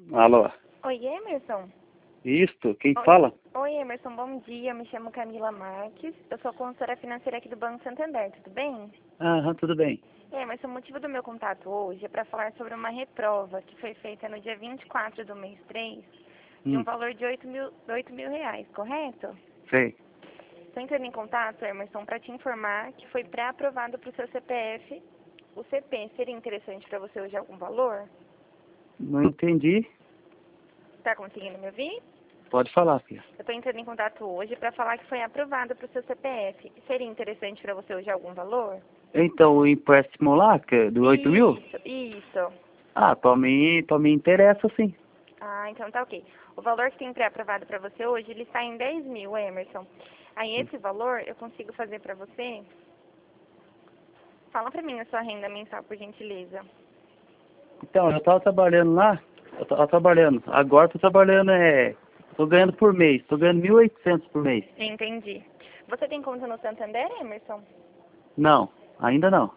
Alô? Oi, Emerson. Isto? Quem fala? Oi, Emerson, bom dia. Eu me chamo Camila Marques. Eu sou consultora financeira aqui do Banco Santander, tudo bem? Aham, tudo bem. Emerson, o motivo do meu contato hoje é para falar sobre uma reprova que foi feita no dia 24 do mês 3, de um valor de 8 mil reais, correto? Sei. Estou entrando em contato, Emerson, para te informar que foi pré-aprovado para o seu CPF. O CP seria interessante para você hoje algum valor? Não entendi. Está conseguindo me ouvir? Pode falar, filha. Eu estou entrando em contato hoje para falar que foi aprovado para o seu CPF. Seria interessante para você hoje algum valor? Então, o empréstimo lá, que é do 8 mil? Isso. Ah, pra mim interessa sim. Ah, então tá ok. O valor que tem pré-aprovado para você hoje, ele está em 10 mil, Emerson. Aí esse valor eu consigo fazer para você. Fala para mim a sua renda mensal, por gentileza. Então, eu tava trabalhando lá, eu tava trabalhando. Agora tô trabalhando, tô ganhando por mês, tô ganhando 1.800 por mês. Entendi. Você tem conta no Santander, Emerson? Não, ainda não.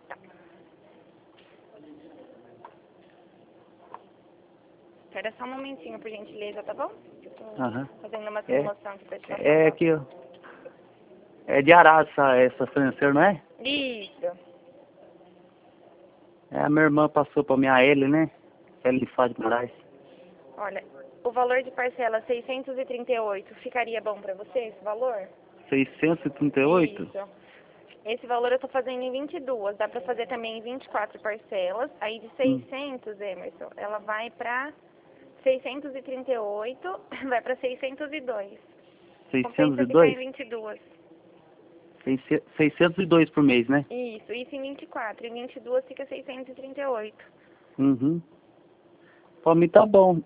Espera só um momentinho, por gentileza, tá bom? Eu tô Aham. fazendo uma simulação aqui para te passar. É que é de Arara essa financeira, não é? Isso. É, a minha irmã passou pra minha L, né? L de Fá de Moraes. Olha, o valor de parcela 638, ficaria bom para você esse valor? 638? Isso. Esse valor eu estou fazendo em 22, dá para fazer também em 24 parcelas. Aí de 600, Emerson, ela vai para 638, vai para 602. Compensa ficar em 602? 22. 602 por mês, né? Isso em 24. Em 22 fica 638. Uhum. Pra mim tá bom.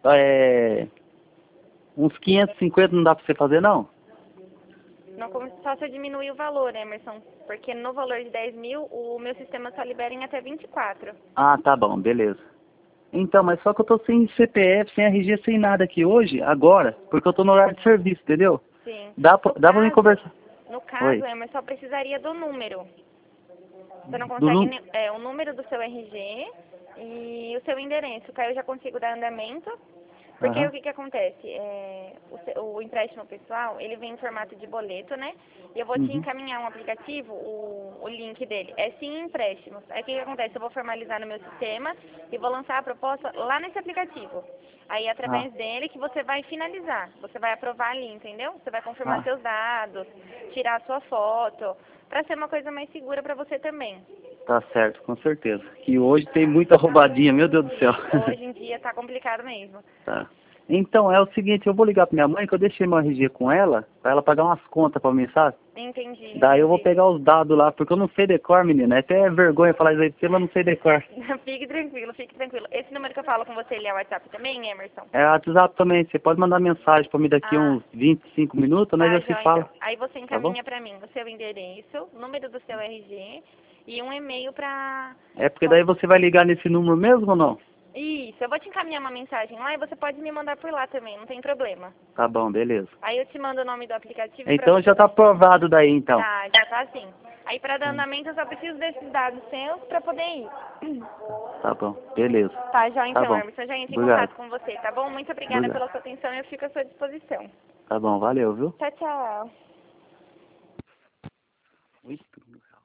Uns 550 não dá pra você fazer, não? Não, só se eu diminuir o valor, Emerson, porque no valor de 10 mil, o meu sistema só libera em até 24. Ah, tá bom, beleza. Então, mas só que eu tô sem CPF, sem RG, sem nada aqui hoje, agora, porque eu tô no horário de serviço, entendeu? Sim. Dá pra mim conversar? No caso, Oi. Emerson, só precisaria do número. Você não Do consegue nu... o número do seu RG e o seu endereço, que aí eu já consigo dar andamento. Porque aí o Aham. que acontece? O empréstimo pessoal, ele vem em formato de boleto, né? E eu vou te Uhum. encaminhar um aplicativo, o link dele. É Sim Empréstimos. Aí o que acontece? Eu vou formalizar no meu sistema e vou lançar a proposta lá nesse aplicativo. Aí Ah, através dele que você vai finalizar. Você vai aprovar ali, entendeu? Você vai confirmar ah, seus dados, tirar a sua foto, para ser uma coisa mais segura para você também. tá certo, com certeza. Que hoje tem muita roubadinha, meu Deus do céu. Hoje em dia tá complicado mesmo. Tá. Então, é o seguinte, eu vou ligar pra minha mãe, que eu deixei meu RG com ela, pra ela pagar umas contas pra mim, sabe? Daí eu vou Entendi. pegar os dados lá, porque eu não sei decor, menina. É até vergonha falar isso aí pra você, mas eu não sei decor. Fique tranquilo, fique tranquilo. Esse número que eu falo com você, ele é WhatsApp também, Emerson? É WhatsApp também, você pode mandar mensagem pra mim daqui Ah, uns 25 minutos, nós tá, já se João, então. fala, Aí você tá bom? encaminha pra mim o seu endereço, o número do seu RG e um e-mail pra... É porque daí você vai ligar nesse número mesmo ou não? Isso, eu vou te encaminhar uma mensagem lá e você pode me mandar por lá também, não tem problema. Tá bom, beleza. Aí eu te mando o nome do aplicativo pra Então você... já tá aprovado daí, então. Tá, já tá assim. Aí pra dar andamento eu só preciso desses dados seus pra poder ir. Tá bom, beleza. Tá, já Tá então, bom. Emerson, já entro em Obrigado. contato com você, tá bom? Muito obrigada Obrigado. pela sua atenção e eu fico à sua disposição. Tá bom, valeu, viu? Tchau, tchau. Ui,